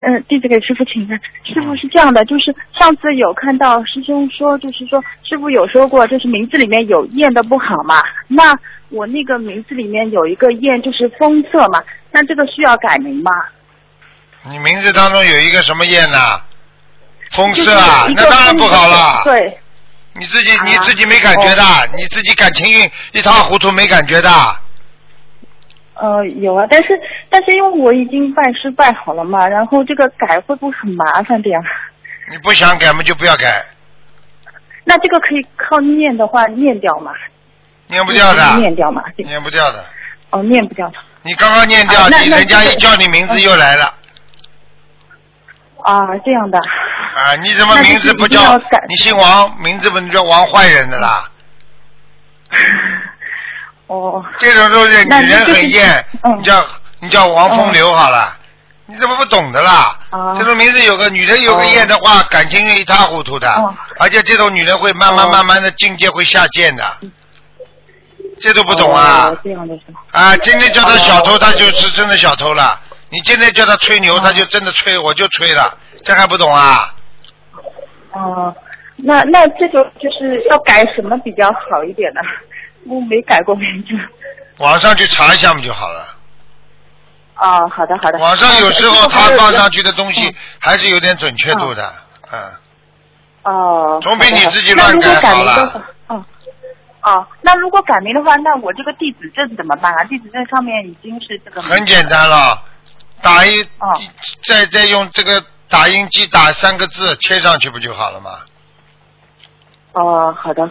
弟子给师傅请安。师傅是这样的，就是上次有看到师兄说，就是说师傅有说过，就是名字里面有燕的不好嘛。那我那个名字里面有一个燕，就是风色嘛，那这个需要改名吗？ 你名字当中有一个什么燕呐？风色啊，那当然不好了。 对。 你自己没感觉的，你自己感情运一塌糊涂没感觉的。 有啊，但是因为我已经拜师拜好了嘛，然后这个改会不会很麻烦这样？ 你不想改嘛就不要改。 那这个可以靠念的话念掉吗？ 念不掉的。 念掉嘛？ 念不掉的。 哦，念不掉的。 你刚刚念掉，人家一叫你名字又来了。 啊，这样的。 啊，你怎么名字不叫？你姓王，名字不能叫王坏人的啦。 哦。 这种都是女人很厌，你叫王风流好了。你怎么不懂的啦？这种名字有个女人有个厌的话，感情一塌糊涂的，而且这种女人会慢慢的境界会下贱的。这都不懂啊！ 这样的是。 啊，今天叫他小偷，他就是真的小偷了。你今天叫他吹牛，他就真的吹，我就吹了，这还不懂啊？ 那这个就是要改什么比较好一点呢？我没改过名字。 网上去查一下嘛就好了。 好的。 网上有时候他放上去的东西还是有点准确度的，总比你自己乱改好了。 那如果改名的话，那我这个地址证怎么办啊？地址证上面已经是这个。 很简单了，再用这个打印机打3个字贴上去不就好了吗？ 好的。